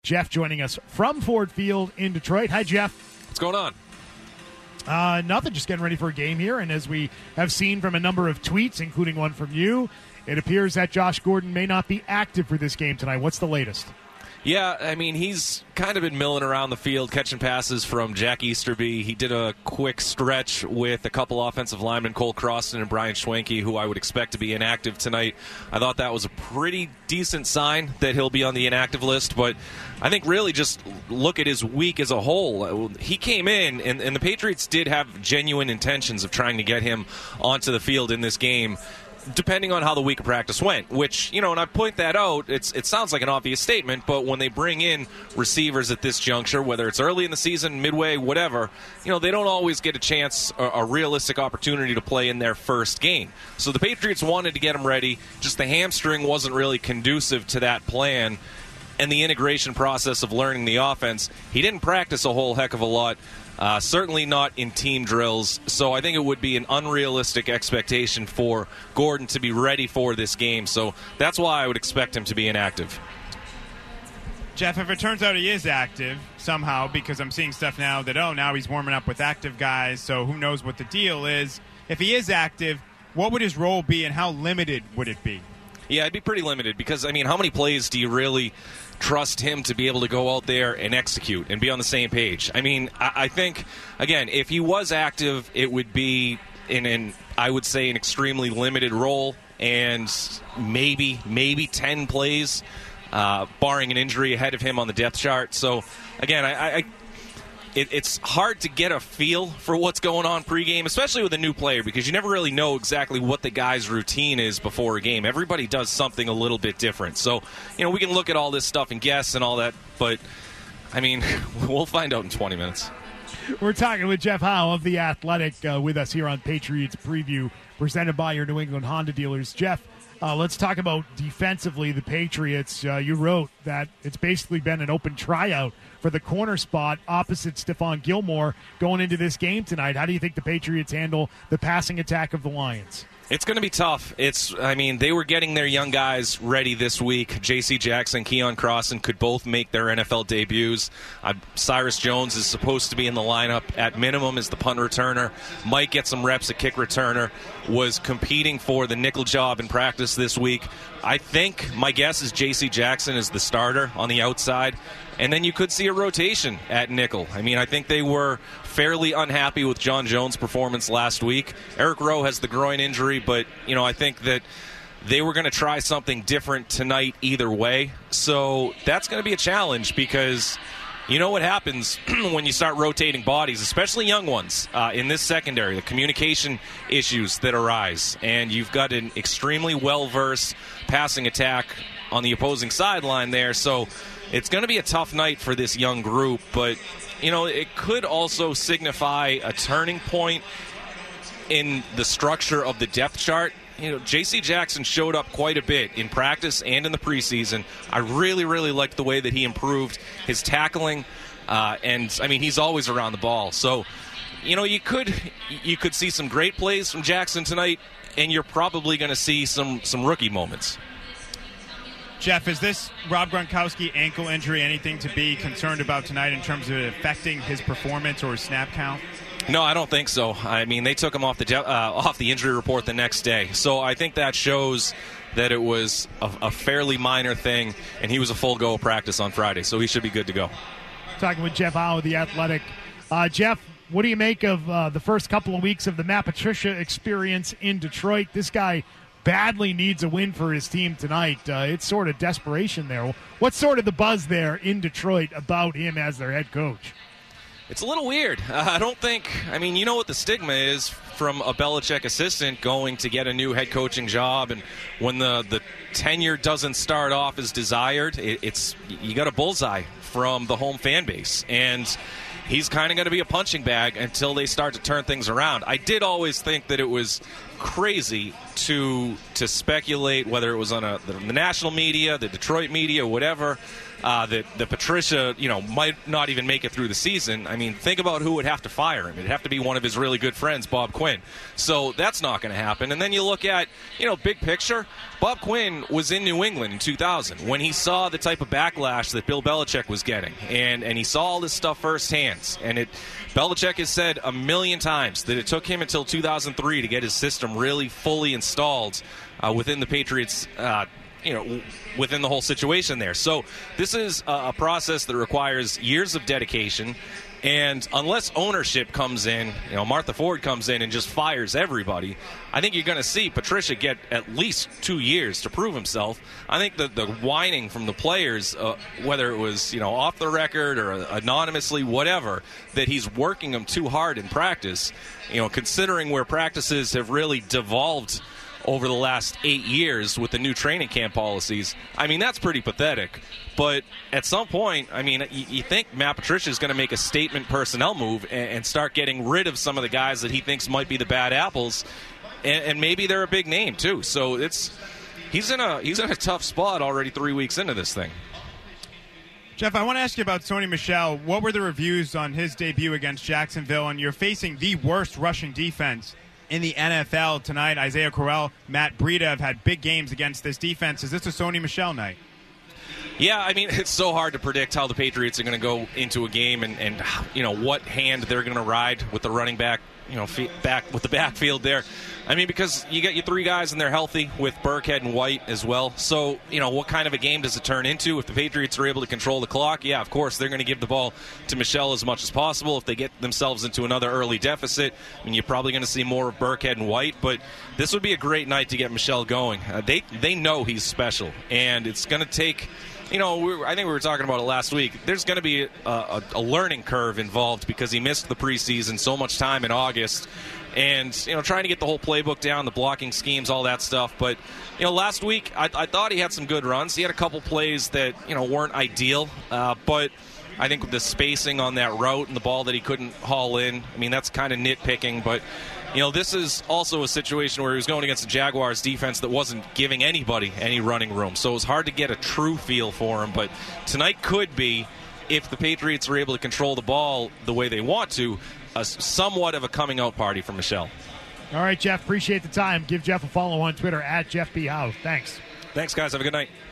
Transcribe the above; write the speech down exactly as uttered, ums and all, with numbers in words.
Jeff joining us from Ford Field in Detroit. Hi, Jeff. What's going on? Uh, nothing, just getting ready for a game here. And as we have seen from a number of tweets, including one from you, it appears that Josh Gordon may not be active for this game tonight. What's the latest? Yeah, I mean, he's kind of been milling around the field, catching passes from Jack Easterby. He did a quick stretch with a couple offensive linemen, Cole Croston and Brian Schwenke, who I would expect to be inactive tonight. I thought that was a pretty decent sign that he'll be on the inactive list, but I think really just look at his week as a whole. He came in, and, and the Patriots did have genuine intentions of trying to get him onto the field in this game, depending on how the week of practice went, which, you know, and I point that out, it's it sounds like an obvious statement, but when they bring in receivers at this juncture, whether it's early in the season, midway, whatever, you know, they don't always get a chance, a, a realistic opportunity to play in their first game. So the Patriots wanted to get him ready, just the hamstring wasn't really conducive to that plan, and the integration process of learning the offense. He didn't practice a whole heck of a lot. Uh, certainly not in team drills, so I think it would be an unrealistic expectation for Gordon to be ready for this game, so that's why I would expect him to be inactive. Jeff, if it turns out he is active somehow, because I'm seeing stuff now that, oh, now he's warming up with active guys, so who knows what the deal is. If he is active, what would his role be and how limited would it be? Yeah, it'd be pretty limited because, I mean, how many plays do you really trust him to be able to go out there and execute and be on the same page? I mean, I, I think, again, if he was active, it would be in an, I would say, an extremely limited role and maybe, maybe ten plays, uh, barring an injury ahead of him on the depth chart. So, again, I... I It, it's hard to get a feel for what's going on pregame, especially with a new player, because you never really know exactly what the guy's routine is before a game. Everybody does something a little bit different. So, you know, we can look at all this stuff and guess and all that, but, I mean, we'll find out in twenty minutes. We're talking with Jeff Howe of The Athletic uh, with us here on Patriots Preview, presented by your New England Honda dealers. Jeff, Uh, let's talk about defensively, the Patriots. Uh, you wrote that it's basically been an open tryout for the corner spot opposite Stephon Gilmore going into this game tonight. How do you think the Patriots handle the passing attack of the Lions? It's going to be tough. It's, I mean, they were getting their young guys ready this week. J C Jackson, Keon Crossan could both make their N F L debuts. Uh, Cyrus Jones is supposed to be in the lineup at minimum as the punt returner. Might get some reps at kick returner. Was competing for the nickel job in practice this week. I think, my guess is J C Jackson is the starter on the outside. And then you could see a rotation at nickel. I mean, I think they were fairly unhappy with John Jones' performance last week. Eric Rowe has the groin injury, but, you know, I think that they were going to try something different tonight either way. So that's going to be a challenge because you know what happens when you start rotating bodies, especially young ones, uh, in this secondary, the communication issues that arise. And you've got an extremely well-versed passing attack on the opposing sideline there. So it's going to be a tough night for this young group, but, you know, it could also signify a turning point in the structure of the depth chart. You know, J C Jackson showed up quite a bit in practice and in the preseason. I really, really liked the way that he improved his tackling, uh, and, I mean, he's always around the ball. So, you know, you could you could see some great plays from Jackson tonight, and you're probably going to see some, some rookie moments. Jeff, is this Rob Gronkowski ankle injury anything to be concerned about tonight in terms of affecting his performance or his snap count? No, I don't think so. I mean, they took him off the uh, off the injury report the next day. So I think that shows that it was a, a fairly minor thing, and he was a full go practice on Friday, so he should be good to go. Talking with Jeff Howe of The Athletic. Uh, Jeff, what do you make of uh, the first couple of weeks of the Matt Patricia experience in Detroit? This guy badly needs a win for his team tonight. Uh, it's sort of desperation there. What's sort of the buzz there in Detroit about him as their head coach? It's a little weird. Uh, I don't think, I mean, you know what the stigma is from a Belichick assistant going to get a new head coaching job, and when the, the tenure doesn't start off as desired, it, it's you got a bullseye from the home fan base. And he's kind of going to be a punching bag until they start to turn things around. I did always think that it was crazy to to speculate, whether it was on a, the, the national media, the Detroit media, whatever, uh, that, that Patricia, you know, might not even make it through the season. I mean, think about who would have to fire him. It'd have to be one of his really good friends, Bob Quinn. So that's not going to happen. And then you look at, you know, big picture, Bob Quinn was in New England in two thousand when he saw the type of backlash that Bill Belichick was getting. And, and he saw all this stuff firsthand. And it Belichick has said a million times that it took him until two thousand three to get his system really fully installed uh, within the Patriots, uh, you know, within the whole situation there. So this is a, a process that requires years of dedication. And unless ownership comes in, you know, Martha Ford comes in and just fires everybody, I think you're going to see Patricia get at least two years to prove himself. I think the, the whining from the players, uh, whether it was, you know, off the record or anonymously, whatever, that he's working them too hard in practice, you know, considering where practices have really devolved over the last eight years with the new training camp policies, I mean, that's pretty pathetic. But at some point, I mean, you, you think Matt Patricia is going to make a statement personnel move and, and start getting rid of some of the guys that he thinks might be the bad apples, and, and maybe they're a big name too. So it's he's in a he's in a tough spot already three weeks into this thing. Jeff, I want to ask you about Sony Michel. What were the reviews on his debut against Jacksonville? And you're facing the worst rushing defense in the N F L tonight. Isaiah Crowell, Matt Breida have had big games against this defense. Is this a Sony Michel night? Yeah, I mean, it's so hard to predict how the Patriots are going to go into a game and, and, you know, what hand they're going to ride with the running back, you know, back with the backfield there. I mean, because you get your three guys and they're healthy with Burkhead and White as well. So, you know, what kind of a game does it turn into? If the Patriots are able to control the clock, yeah, of course, they're going to give the ball to Michel as much as possible. If they get themselves into another early deficit, I mean, you're probably going to see more of Burkhead and White. But this would be a great night to get Michel going. Uh, they, they know he's special, and it's going to take... You know, we, I think we were talking about it last week. There's going to be a, a, a learning curve involved because he missed the preseason, so much time in August. And, you know, trying to get the whole playbook down, the blocking schemes, all that stuff. But, you know, last week I, I thought he had some good runs. He had a couple plays that, you know, weren't ideal. Uh, but I think with the spacing on that route and the ball that he couldn't haul in, I mean, that's kind of nitpicking. But, you know, this is also a situation where he was going against the Jaguars defense that wasn't giving anybody any running room. So it was hard to get a true feel for him. But tonight could be, if the Patriots are able to control the ball the way they want to, a somewhat of a coming out party for Michel. All right, Jeff, appreciate the time. Give Jeff a follow on Twitter at Jeff B. Howe. Thanks. Thanks, guys. Have a good night.